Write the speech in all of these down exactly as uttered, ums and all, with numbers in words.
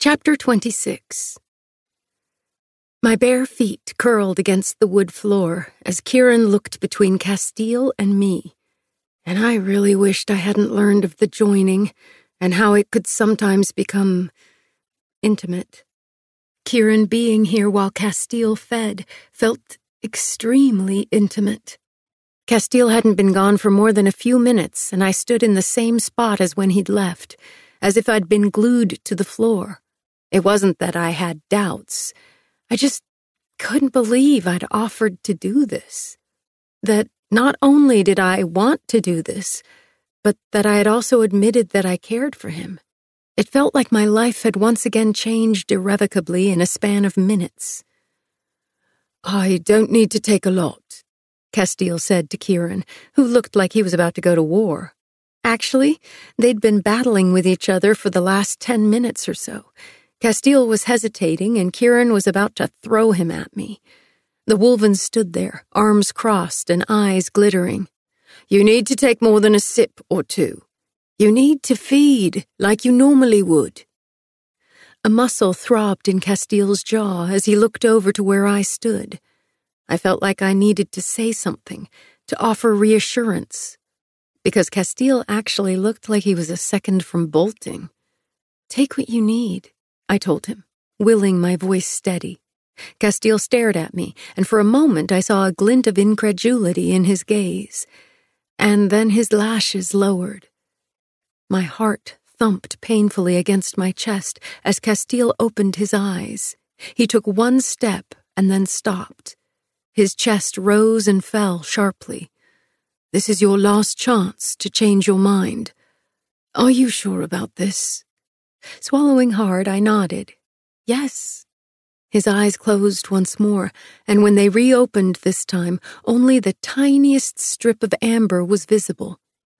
Chapter twenty-six. My bare feet curled against the wood floor as Kieran looked between Castile and me, and I really wished I hadn't learned of the joining and how it could sometimes become intimate. Kieran being here while Castile fed felt extremely intimate. Castile hadn't been gone for more than a few minutes, and I stood in the same spot as when he'd left, as if I'd been glued to the floor. It wasn't that I had doubts. I just couldn't believe I'd offered to do this. That not only did I want to do this, but that I had also admitted that I cared for him. It felt like my life had once again changed irrevocably in a span of minutes. "I don't need to take a lot," Castile said to Kieran, who looked like he was about to go to war. Actually, they'd been battling with each other for the last ten minutes or so. Castile was hesitating, and Kieran was about to throw him at me. The Wolven stood there, arms crossed and eyes glittering. "You need to take more than a sip or two. You need to feed like you normally would." A muscle throbbed in Castile's jaw as he looked over to where I stood. I felt like I needed to say something, to offer reassurance, because Castile actually looked like he was a second from bolting. "Take what you need," I told him, willing my voice steady. Castile stared at me, and for a moment I saw a glint of incredulity in his gaze. And then his lashes lowered. My heart thumped painfully against my chest as Castile opened his eyes. He took one step and then stopped. His chest rose and fell sharply. "This is your last chance to change your mind. Are you sure about this?" Swallowing hard, I nodded. "Yes." His eyes closed once more, and when they reopened this time, only the tiniest strip of amber was visible.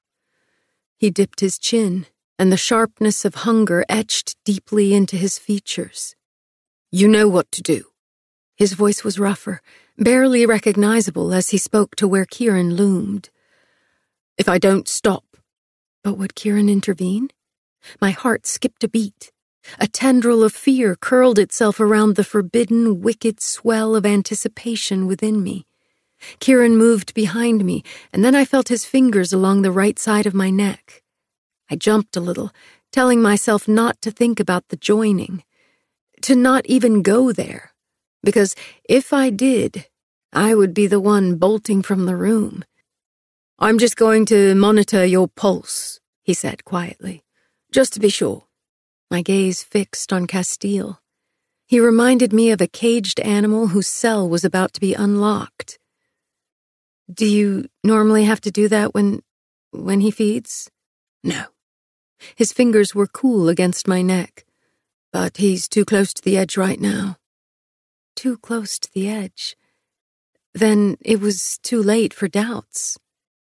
He dipped his chin, and the sharpness of hunger etched deeply into his features. "You know what to do." His voice was rougher, barely recognizable as he spoke to where Kieran loomed. "If I don't stop." But would Kieran intervene? My heart skipped a beat. A tendril of fear curled itself around the forbidden, wicked swell of anticipation within me. Kieran moved behind me, and then I felt his fingers along the right side of my neck. I jumped a little, telling myself not to think about the joining, to not even go there, because if I did, I would be the one bolting from the room. "I'm just going to monitor your pulse," he said quietly. "Just to be sure." My gaze fixed on Castile. He reminded me of a caged animal whose cell was about to be unlocked. "Do you normally have to do that when... when he feeds?" "No." His fingers were cool against my neck. "But he's too close to the edge right now." Too close to the edge. Then it was too late for doubts.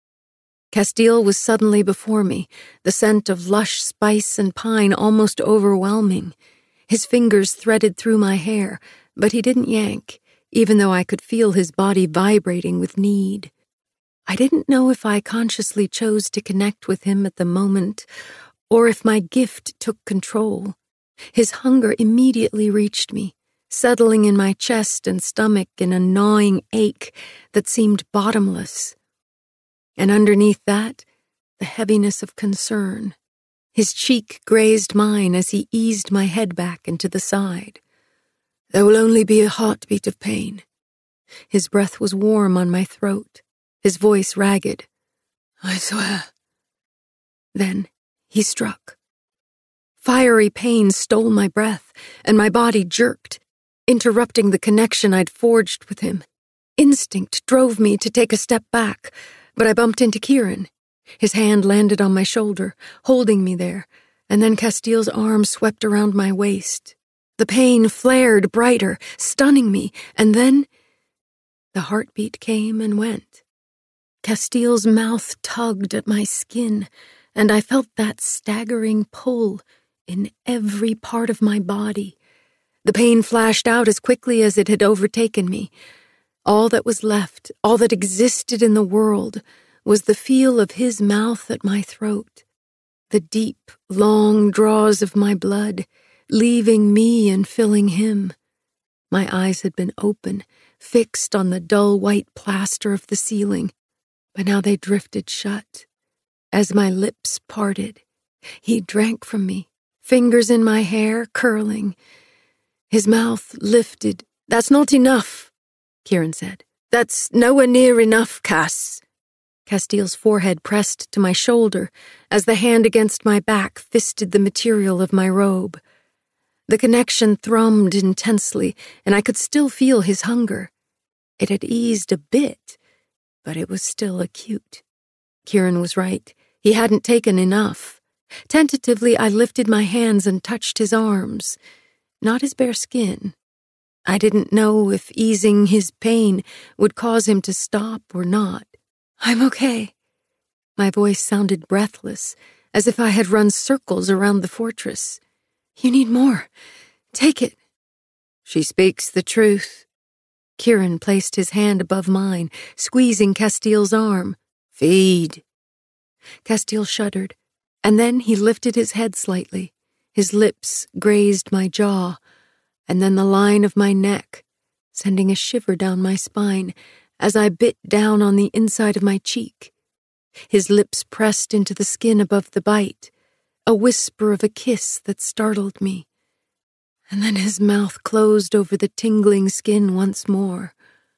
Castile was suddenly before me, the scent of lush spice and pine almost overwhelming. His fingers threaded through my hair, but he didn't yank, even though I could feel his body vibrating with need. I didn't know if I consciously chose to connect with him at the moment, or if my gift took control. His hunger immediately reached me, settling in my chest and stomach in a gnawing ache that seemed bottomless. And underneath that, the heaviness of concern. His cheek grazed mine as he eased my head back into the side. "There will only be a heartbeat of pain." His breath was warm on my throat, his voice ragged. "I swear." Then he struck. Fiery pain stole my breath, and my body jerked, interrupting the connection I'd forged with him. Instinct drove me to take a step back, but I bumped into Kieran. His hand landed on my shoulder, holding me there, and then Castile's arm swept around my waist. The pain flared brighter, stunning me, and then the heartbeat came and went. Castile's mouth tugged at my skin, and I felt that staggering pull in every part of my body. The pain flashed out as quickly as it had overtaken me. All that was left, all that existed in the world, was the feel of his mouth at my throat, the deep, long draws of my blood, leaving me and filling him. My eyes had been open, fixed on the dull white plaster of the ceiling, but now they drifted shut. As my lips parted, he drank from me, fingers in my hair, curling. His mouth lifted. "That's not enough," Kieran said. "That's nowhere near enough, Cass." Castile's forehead pressed to my shoulder as the hand against my back fisted the material of my robe. The connection thrummed intensely, and I could still feel his hunger. It had eased a bit, but it was still acute. Kieran was right. He hadn't taken enough. Tentatively, I lifted my hands and touched his arms, not his bare skin. I didn't know if easing his pain would cause him to stop or not. "I'm okay." My voice sounded breathless, as if I had run circles around the fortress. "You need more. Take it." "She speaks the truth." Kieran placed his hand above mine, squeezing Castile's arm. "Feed." Castile shuddered, and then he lifted his head slightly. His lips grazed my jaw, and then the line of my neck, sending a shiver down my spine as I bit down on the inside of my cheek. His lips pressed into the skin above the bite, a whisper of a kiss that startled me. And then his mouth closed over the tingling skin once more.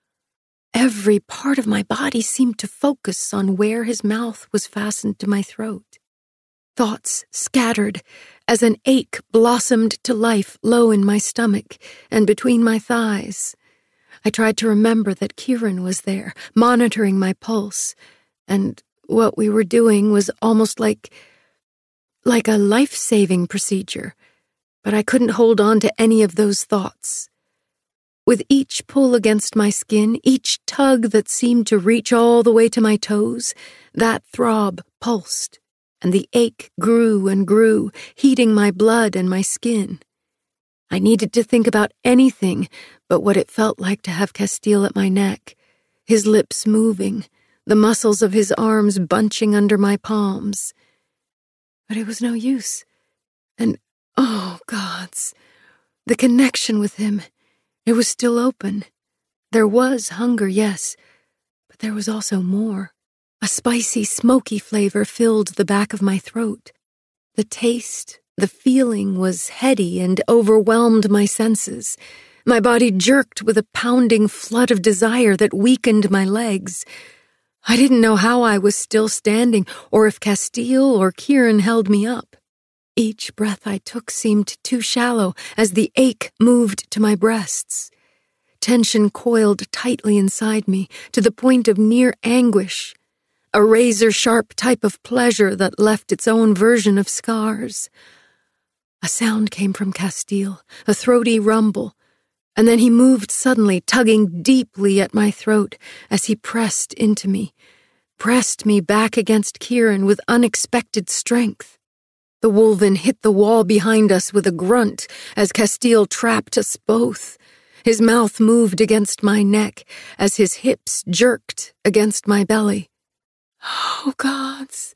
Every part of my body seemed to focus on where his mouth was fastened to my throat. Thoughts scattered as an ache blossomed to life low in my stomach and between my thighs. I tried to remember that Kieran was there, monitoring my pulse, and what we were doing was almost like, like a life-saving procedure, but I couldn't hold on to any of those thoughts. With each pull against my skin, each tug that seemed to reach all the way to my toes, that throb pulsed, and the ache grew and grew, heating my blood and my skin. I needed to think about anything but what it felt like to have Castile at my neck, his lips moving, the muscles of his arms bunching under my palms. But it was no use. And, oh, gods, the connection with him, it was still open. There was hunger, yes, but there was also more. A spicy, smoky flavor filled the back of my throat. The taste, the feeling was heady and overwhelmed my senses. My body jerked with a pounding flood of desire that weakened my legs. I didn't know how I was still standing, or if Castile or Kieran held me up. Each breath I took seemed too shallow as the ache moved to my breasts. Tension coiled tightly inside me to the point of near anguish, a razor-sharp type of pleasure that left its own version of scars. A sound came from Castile, a throaty rumble, and then he moved suddenly, tugging deeply at my throat as he pressed into me, pressed me back against Kieran with unexpected strength. The wolven hit the wall behind us with a grunt as Castile trapped us both. His mouth moved against my neck as his hips jerked against my belly. Oh, gods!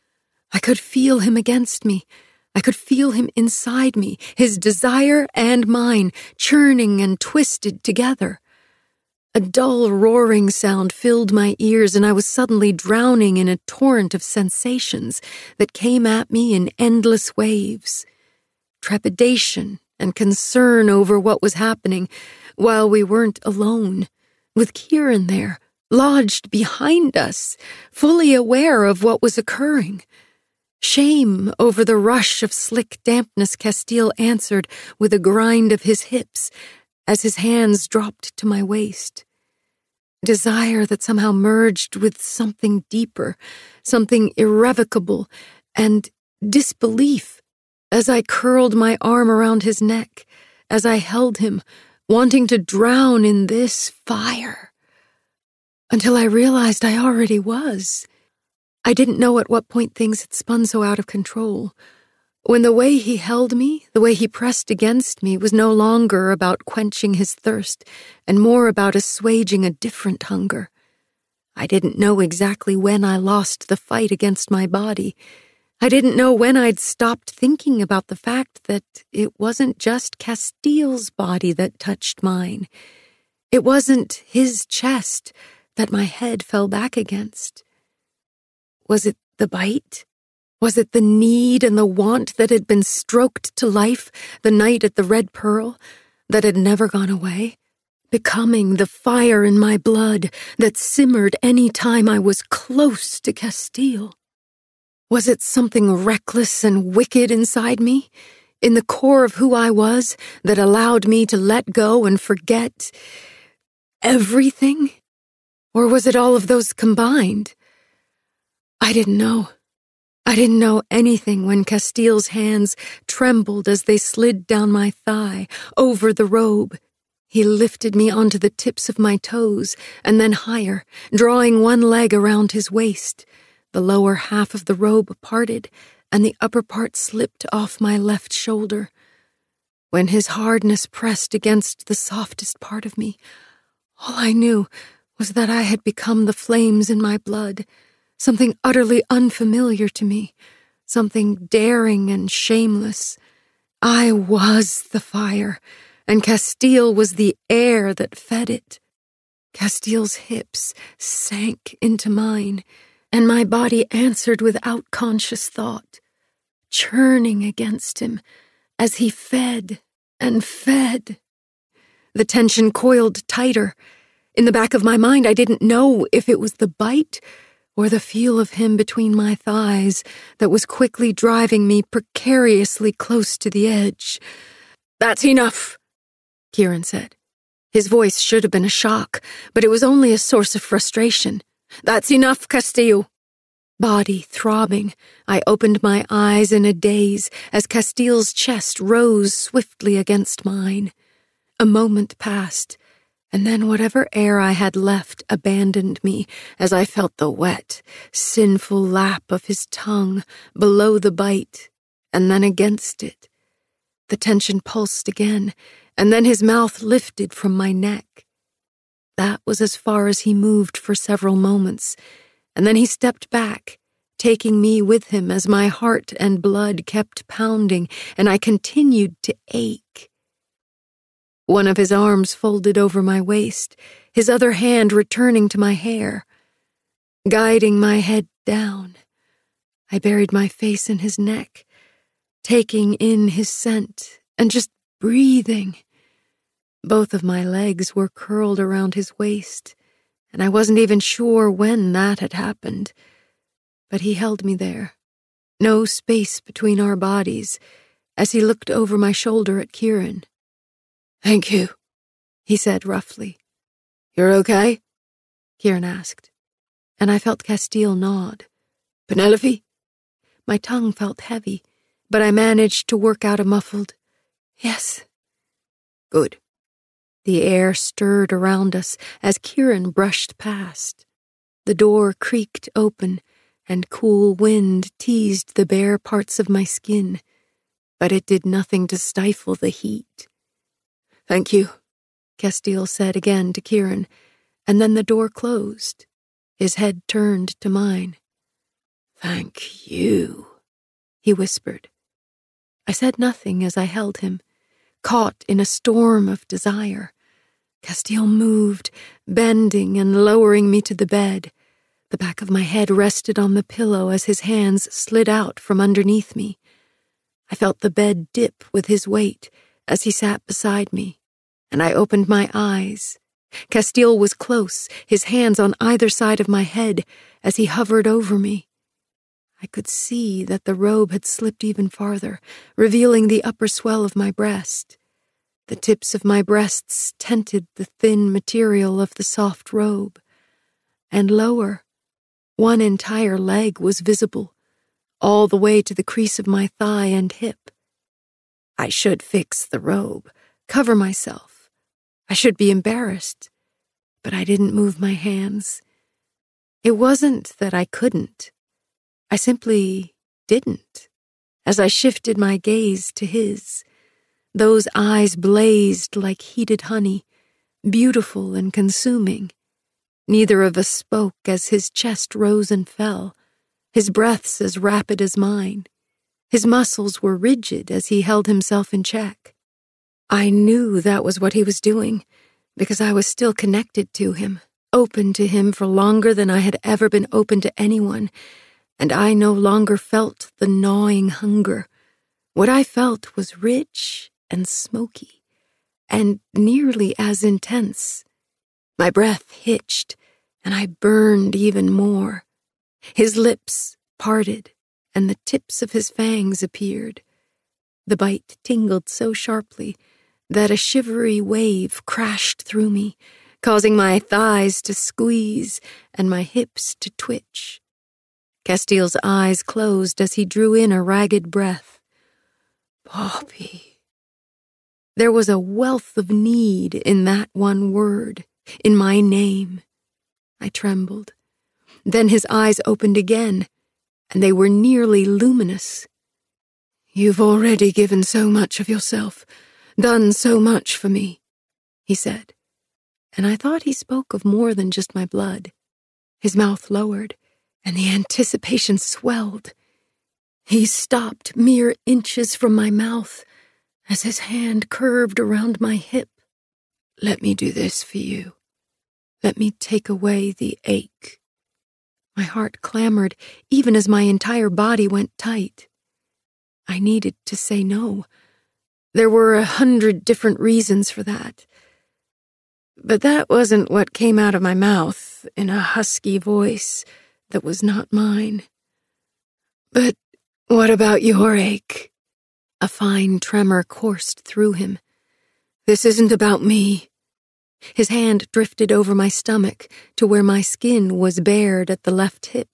I could feel him against me. I could feel him inside me, his desire and mine, churning and twisted together. A dull roaring sound filled my ears, and I was suddenly drowning in a torrent of sensations that came at me in endless waves. Trepidation and concern over what was happening, while we weren't alone, with Kieran there, lodged behind us, fully aware of what was occurring. Shame over the rush of slick dampness Castile answered with a grind of his hips as his hands dropped to my waist. Desire that somehow merged with something deeper, something irrevocable, and disbelief as I curled my arm around his neck, as I held him, wanting to drown in this fire. Until I realized I already was. I didn't know at what point things had spun so out of control. When the way he held me, the way he pressed against me, was no longer about quenching his thirst, and more about assuaging a different hunger. I didn't know exactly when I lost the fight against my body. I didn't know when I'd stopped thinking about the fact that it wasn't just Castile's body that touched mine. It wasn't his chest that my head fell back against. Was it the bite? Was it the need and the want that had been stroked to life the night at the Red Pearl, that had never gone away, becoming the fire in my blood that simmered any time I was close to Castile? Was it something reckless and wicked inside me, in the core of who I was, that allowed me to let go and forget everything? Or was it all of those combined? I didn't know. I didn't know anything when Castile's hands trembled as they slid down my thigh, over the robe. He lifted me onto the tips of my toes, and then higher, drawing one leg around his waist. The lower half of the robe parted, and the upper part slipped off my left shoulder. When his hardness pressed against the softest part of me, all I knew was that I had become the flames in my blood, something utterly unfamiliar to me, something daring and shameless. I was the fire, and Castile was the air that fed it. Castile's hips sank into mine, and my body answered without conscious thought, churning against him as he fed and fed. The tension coiled tighter. In the back of my mind, I didn't know if it was the bite or the feel of him between my thighs that was quickly driving me precariously close to the edge. "That's enough," Kieran said. His voice should have been a shock, but it was only a source of frustration. "That's enough, Castile." Body throbbing, I opened my eyes in a daze as Castile's chest rose swiftly against mine. A moment passed, and then whatever air I had left abandoned me as I felt the wet, sinful lap of his tongue below the bite, and then against it. The tension pulsed again, and then his mouth lifted from my neck. That was as far as he moved for several moments, and then he stepped back, taking me with him as my heart and blood kept pounding, and I continued to ache. One of his arms folded over my waist, his other hand returning to my hair. Guiding my head down, I buried my face in his neck, taking in his scent and just breathing. Both of my legs were curled around his waist, and I wasn't even sure when that had happened. But he held me there, no space between our bodies, as he looked over my shoulder at Kieran. "Thank you," he said roughly. "You're okay?" Kieran asked, and I felt Castile nod. "Penelope?" My tongue felt heavy, but I managed to work out a muffled, "Yes." "Good." The air stirred around us as Kieran brushed past. The door creaked open, and cool wind teased the bare parts of my skin, but it did nothing to stifle the heat. "Thank you," Castile said again to Kieran, and then the door closed. His head turned to mine. "Thank you," he whispered. I said nothing as I held him, caught in a storm of desire. Castile moved, bending and lowering me to the bed. The back of my head rested on the pillow as his hands slid out from underneath me. I felt the bed dip with his weight as he sat beside me, and I opened my eyes. Castile was close, his hands on either side of my head as he hovered over me. I could see that the robe had slipped even farther, revealing the upper swell of my breast. The tips of my breasts tented the thin material of the soft robe. And lower, one entire leg was visible, all the way to the crease of my thigh and hip. I should fix the robe, cover myself. I should be embarrassed, but I didn't move my hands. It wasn't that I couldn't. I simply didn't, as I shifted my gaze to his. Those eyes blazed like heated honey, beautiful and consuming. Neither of us spoke as his chest rose and fell, his breaths as rapid as mine. His muscles were rigid as he held himself in check. I knew that was what he was doing, because I was still connected to him, open to him for longer than I had ever been open to anyone, and I no longer felt the gnawing hunger. What I felt was rich and smoky, and nearly as intense. My breath hitched, and I burned even more. His lips parted, and the tips of his fangs appeared. The bite tingled so sharply that a shivery wave crashed through me, causing my thighs to squeeze and my hips to twitch. Castile's eyes closed as he drew in a ragged breath. Poppy. There was a wealth of need in that one word, in my name. I trembled. Then his eyes opened again, and they were nearly luminous. You've already given so much of yourself, done so much for me, he said, and I thought he spoke of more than just my blood. His mouth lowered, and the anticipation swelled. He stopped mere inches from my mouth as his hand curved around my hip. Let me do this for you. Let me take away the ache. My heart clamored, even as my entire body went tight. I needed to say no. There were a hundred different reasons for that. But that wasn't what came out of my mouth in a husky voice that was not mine. But what about your ache? A fine tremor coursed through him. This isn't about me. His hand drifted over my stomach to where my skin was bared at the left hip.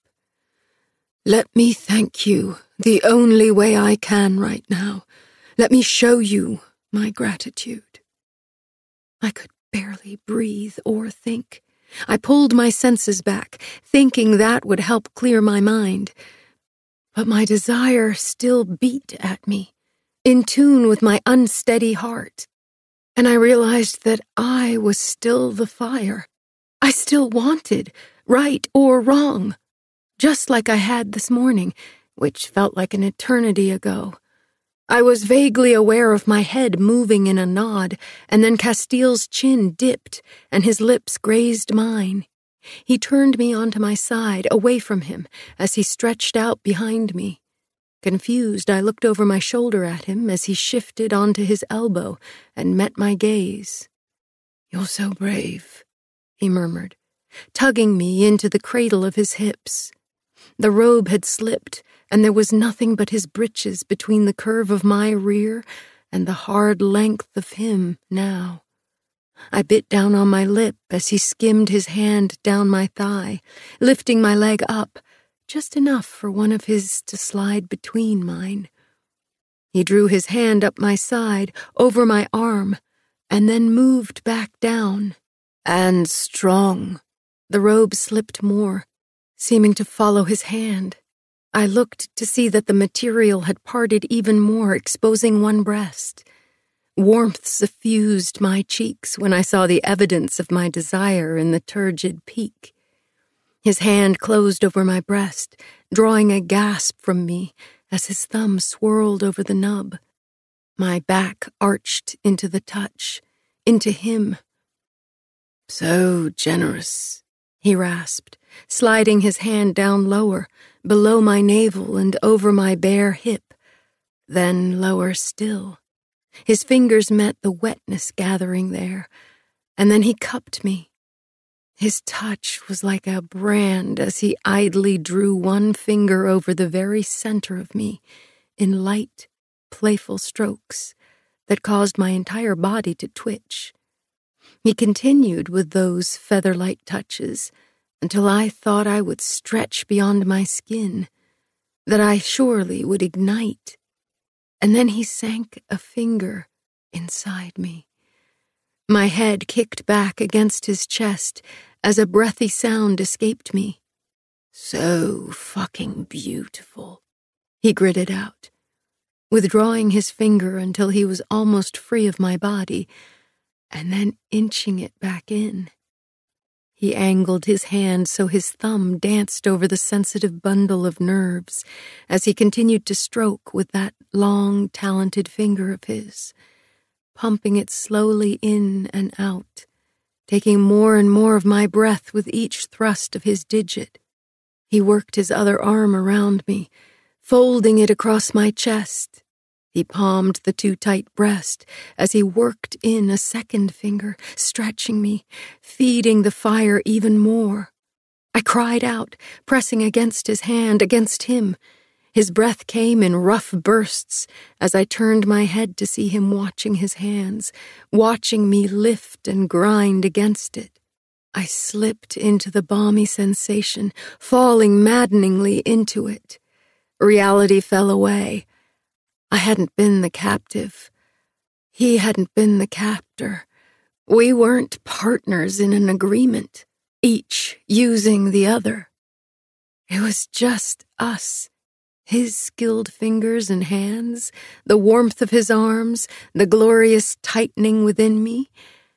Let me thank you the only way I can right now. Let me show you my gratitude. I could barely breathe or think. I pulled my senses back, thinking that would help clear my mind. But my desire still beat at me, in tune with my unsteady heart. And I realized that I was still the fire. I still wanted, right or wrong, just like I had this morning, which felt like an eternity ago. I was vaguely aware of my head moving in a nod, and then Castile's chin dipped, and his lips grazed mine. He turned me onto my side, away from him, as he stretched out behind me. Confused, I looked over my shoulder at him as he shifted onto his elbow and met my gaze. You're so brave, he murmured, tugging me into the cradle of his hips. The robe had slipped, and there was nothing but his breeches between the curve of my rear and the hard length of him now. I bit down on my lip as he skimmed his hand down my thigh, lifting my leg up, just enough for one of his to slide between mine. He drew his hand up my side, over my arm, and then moved back down. And strong. The robe slipped more, seeming to follow his hand. I looked to see that the material had parted even more, exposing one breast. Warmth suffused my cheeks when I saw the evidence of my desire in the turgid peak. His hand closed over my breast, drawing a gasp from me as his thumb swirled over the nub. My back arched into the touch, into him. So generous, he rasped, sliding his hand down lower, below my navel and over my bare hip, then lower still. His fingers met the wetness gathering there, and then he cupped me. His touch was like a brand as he idly drew one finger over the very center of me in light, playful strokes that caused my entire body to twitch. He continued with those feather-light touches until I thought I would stretch beyond my skin, that I surely would ignite. And then he sank a finger inside me. My head kicked back against his chest as a breathy sound escaped me. So fucking beautiful, he gritted out, withdrawing his finger until he was almost free of my body, and then inching it back in. He angled his hand so his thumb danced over the sensitive bundle of nerves as he continued to stroke with that long, talented finger of his, pumping it slowly in and out, taking more and more of my breath with each thrust of his digit. He worked his other arm around me, folding it across my chest. He palmed the too-tight breast as he worked in a second finger, stretching me, feeding the fire even more. I cried out, pressing against his hand, against him. His breath came in rough bursts as I turned my head to see him watching his hands, watching me lift and grind against it. I slipped into the balmy sensation, falling maddeningly into it. Reality fell away. I hadn't been the captive. He hadn't been the captor. We weren't partners in an agreement, each using the other. It was just us, his skilled fingers and hands, the warmth of his arms, the glorious tightening within me.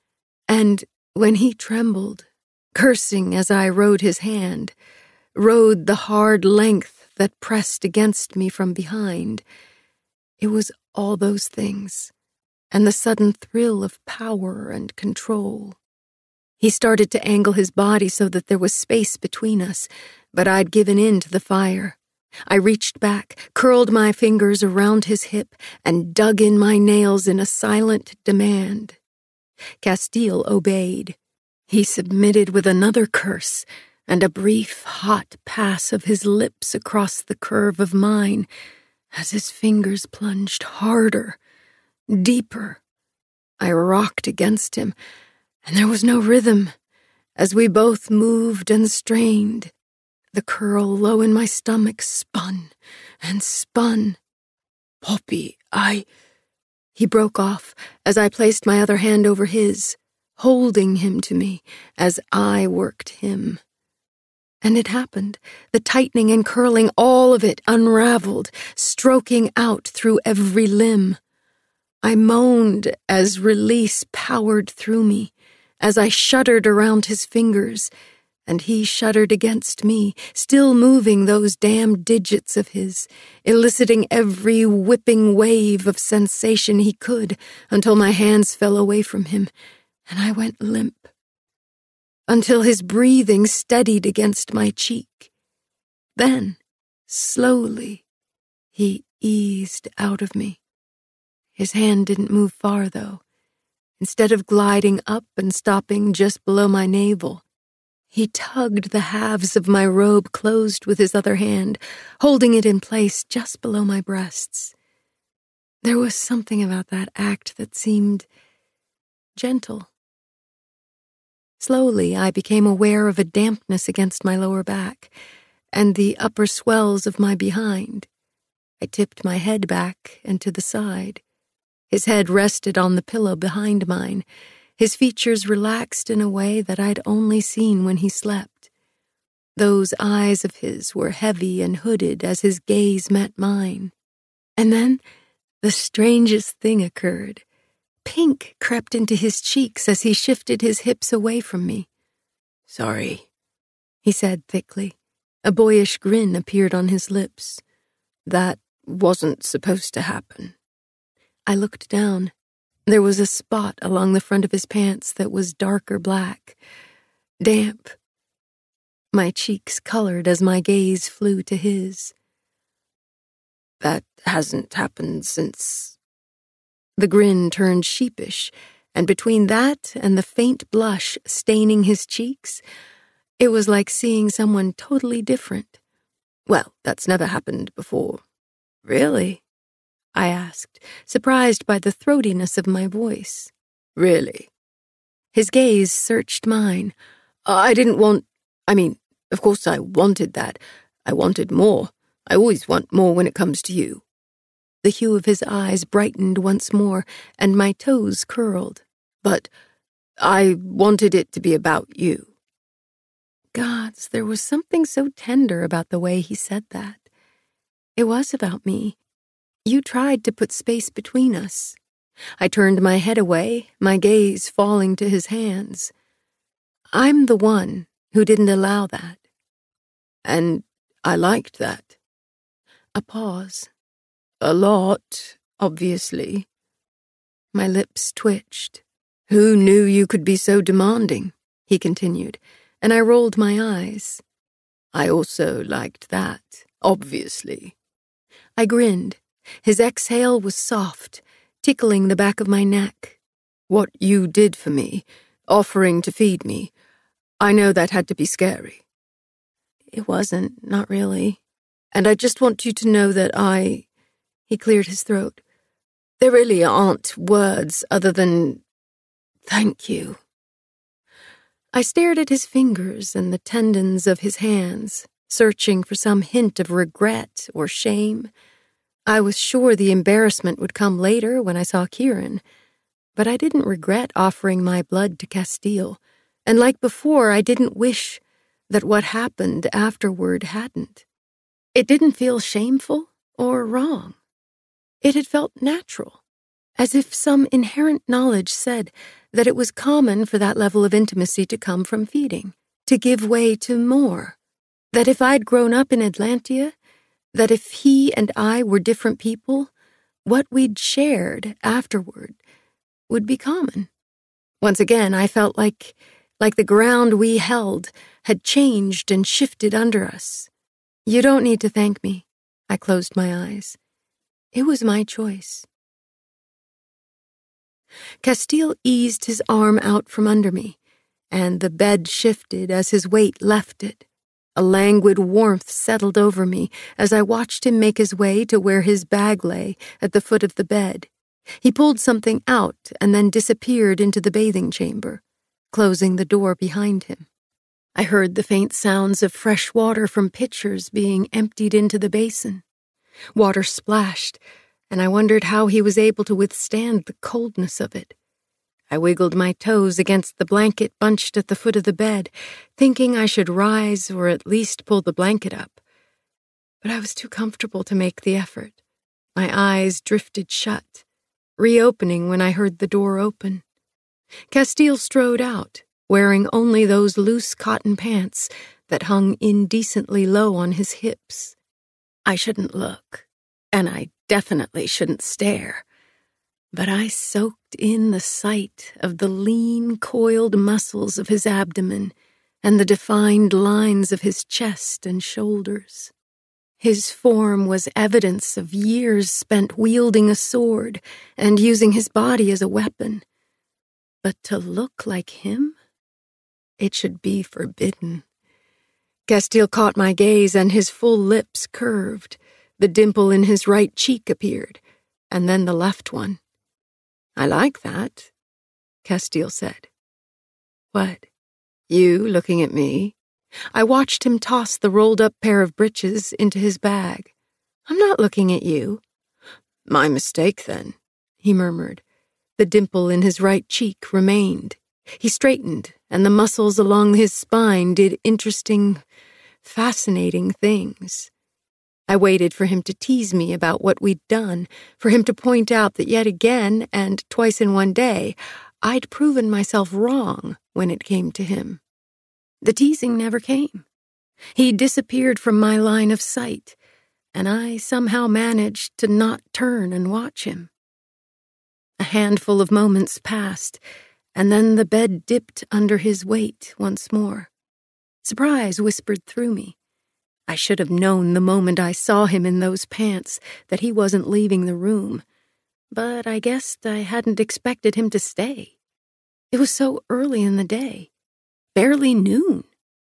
And when he trembled, cursing as I rode his hand, rode the hard length that pressed against me from behind, it was all those things, and the sudden thrill of power and control. He started to angle his body so that there was space between us, but I'd given in to the fire. I reached back, curled my fingers around his hip, and dug in my nails in a silent demand. Castile obeyed. He submitted with another curse, and a brief, hot pass of his lips across the curve of mine, as his fingers plunged harder, deeper. I rocked against him, and there was no rhythm. As we both moved and strained, the curl low in my stomach spun and spun. Poppy, I... He broke off as I placed my other hand over his, holding him to me as I worked him. And it happened, the tightening and curling, all of it unraveled, stroking out through every limb. I moaned as release powered through me, as I shuddered around his fingers, and he shuddered against me, still moving those damned digits of his, eliciting every whipping wave of sensation he could, until my hands fell away from him, and I went limp. Until his breathing steadied against my cheek. Then, slowly, he eased out of me. His hand didn't move far, though. Instead of gliding up and stopping just below my navel, he tugged the halves of my robe closed with his other hand, holding it in place just below my breasts. There was something about that act that seemed gentle. Slowly, I became aware of a dampness against my lower back and the upper swells of my behind. I tipped my head back and to the side. His head rested on the pillow behind mine, his features relaxed in a way that I'd only seen when he slept. Those eyes of his were heavy and hooded as his gaze met mine. And then the strangest thing occurred. Pink crept into his cheeks as he shifted his hips away from me. "Sorry," he said thickly. A boyish grin appeared on his lips. "That wasn't supposed to happen." I looked down. There was a spot along the front of his pants that was darker black, damp. My cheeks colored as my gaze flew to his. "That hasn't happened since..." The grin turned sheepish, and between that and the faint blush staining his cheeks, it was like seeing someone totally different. "Well, that's never happened before." "Really?" I asked, surprised by the throatiness of my voice. "Really?" His gaze searched mine. "I didn't want... I mean, of course I wanted that. I wanted more. I always want more when it comes to you." The hue of his eyes brightened once more, and my toes curled. "But I wanted it to be about you." Gods, there was something so tender about the way he said that. It was about me. You tried to put space between us. I turned my head away, my gaze falling to his hands. I'm the one who didn't allow that. And I liked that. A pause. A lot, obviously. My lips twitched. Who knew you could be so demanding? He continued, and I rolled my eyes. I also liked that, obviously. I grinned. His exhale was soft, tickling the back of my neck. What you did for me, offering to feed me, I know that had to be scary. It wasn't, not really. And I just want you to know that I... He cleared his throat. There really aren't words other than... thank you. I stared at his fingers and the tendons of his hands, searching for some hint of regret or shame. I was sure the embarrassment would come later when I saw Kieran, but I didn't regret offering my blood to Castile, and like before, I didn't wish that what happened afterward hadn't. It didn't feel shameful or wrong. It had felt natural, as if some inherent knowledge said that it was common for that level of intimacy to come from feeding, to give way to more, that if I'd grown up in Atlantia, that if he and I were different people, what we'd shared afterward would be common. Once again, I felt like, like the ground we held had changed and shifted under us. You don't need to thank me. I closed my eyes. It was my choice. Castile eased his arm out from under me, and the bed shifted as his weight left it. A languid warmth settled over me as I watched him make his way to where his bag lay at the foot of the bed. He pulled something out and then disappeared into the bathing chamber, closing the door behind him. I heard the faint sounds of fresh water from pitchers being emptied into the basin. Water splashed, and I wondered how he was able to withstand the coldness of it. I wiggled my toes against the blanket bunched at the foot of the bed, thinking I should rise or at least pull the blanket up. But I was too comfortable to make the effort. My eyes drifted shut, reopening when I heard the door open. Castile strode out, wearing only those loose cotton pants that hung indecently low on his hips. I shouldn't look, and I definitely shouldn't stare. But I soaked in the sight of the lean, coiled muscles of his abdomen and the defined lines of his chest and shoulders. His form was evidence of years spent wielding a sword and using his body as a weapon. But to look like him? It should be forbidden. Castile caught my gaze and his full lips curved. The dimple in his right cheek appeared, and then the left one. I like that, Castile said. What? You looking at me? I watched him toss the rolled-up pair of breeches into his bag. I'm not looking at you. My mistake, then, he murmured. The dimple in his right cheek remained. He straightened, and the muscles along his spine did interesting, fascinating things. I waited for him to tease me about what we'd done, for him to point out that yet again, and twice in one day, I'd proven myself wrong when it came to him. The teasing never came. He disappeared from my line of sight, and I somehow managed to not turn and watch him. A handful of moments passed, and then the bed dipped under his weight once more. Surprise whispered through me. I should have known the moment I saw him in those pants that he wasn't leaving the room, but I guessed I hadn't expected him to stay. It was so early in the day, barely noon.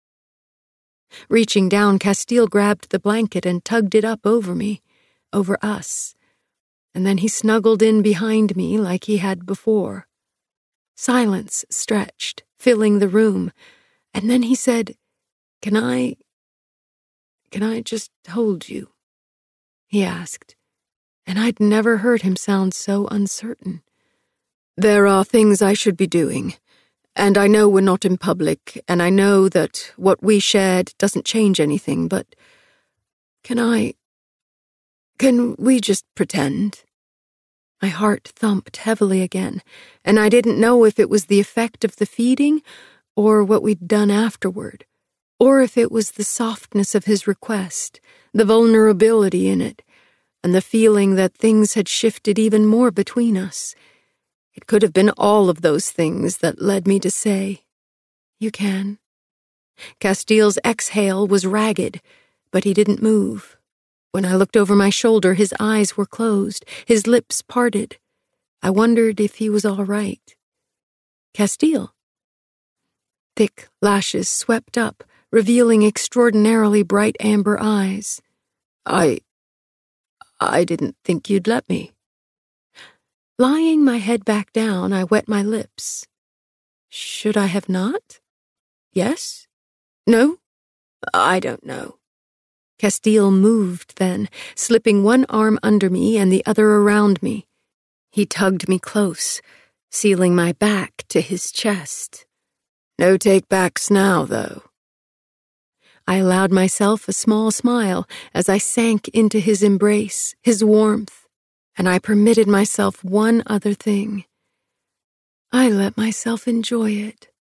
Reaching down, Castile grabbed the blanket and tugged it up over me, over us, and then he snuggled in behind me like he had before. Silence stretched, filling the room, and then he said, Can I... Can I just hold you? He asked, and I'd never heard him sound so uncertain. There are things I should be doing, and I know we're not in public, and I know that what we shared doesn't change anything, but can I... Can we just pretend? My heart thumped heavily again, and I didn't know if it was the effect of the feeding or what we'd done afterward, or if it was the softness of his request, the vulnerability in it, and the feeling that things had shifted even more between us. It could have been all of those things that led me to say, "You can." Castile's exhale was ragged, but he didn't move. When I looked over my shoulder, his eyes were closed, his lips parted. I wondered if he was all right. "Castile?" Thick lashes swept up, revealing extraordinarily bright amber eyes. I... I didn't think you'd let me." Lying my head back down, I wet my lips. Should I have not? Yes? No? I don't know. Castile moved then, slipping one arm under me and the other around me. He tugged me close, sealing my back to his chest. No take-backs now, though. I allowed myself a small smile as I sank into his embrace, his warmth, and I permitted myself one other thing. I let myself enjoy it.